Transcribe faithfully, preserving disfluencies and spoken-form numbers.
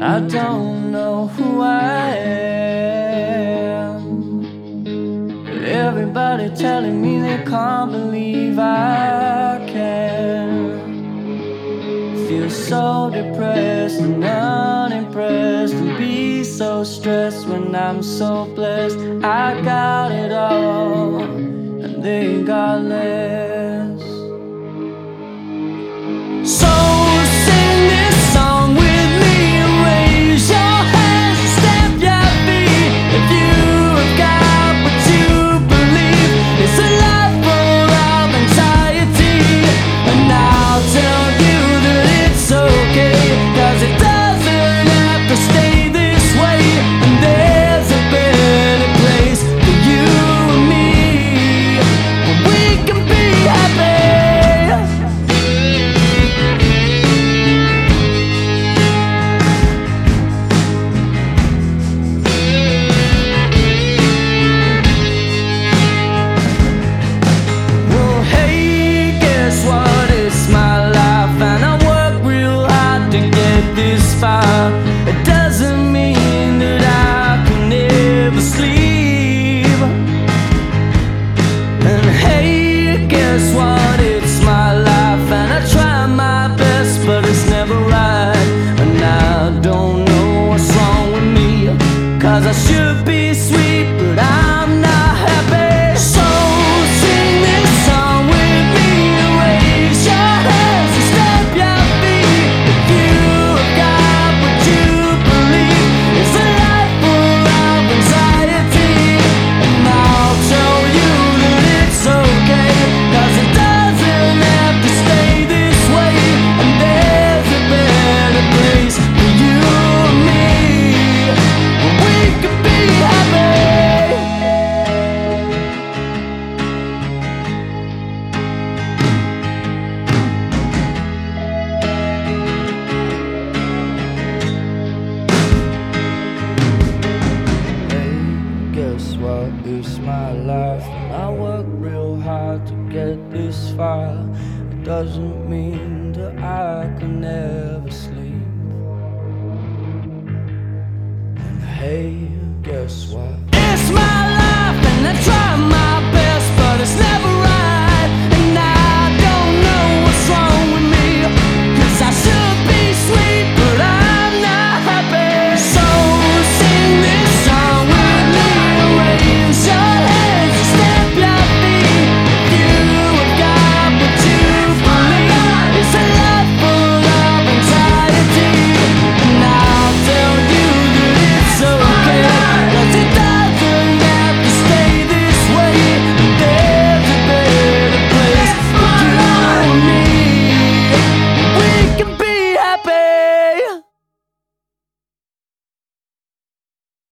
I don't know who I am. Everybody telling me they can't believe I can. Feel so depressed and unimpressed, and be so stressed when I'm so blessed. I got it all and they got less. So sing this song with me, raise your hands and stamp your feet if you have got what you believe. It's a life full of anxiety, and I'll tell you that it's okay, 'cause it doesn't have to stay this way, and there's a better place for you and me, where we can be happy. It doesn't mean that I can never sleep. And hey, guess what? It's my life, and I try my best, but it's never right. And I don't know what's wrong with me, 'cause I should be sweet, but I'm not happy. So sing this song with me, raise your hands and stamp your feet if you have got what you believe. It's a life full of anxiety, and I'll tell you that it's okay, 'cause it doesn't have to stay this way, and there's a better place for you and me, where we can be happy. Hey, guess what? It's my life, and I work real hard to get this far. It doesn't mean that I can never sleep. And hey, guess what? It's my life, and I try my best, but it's never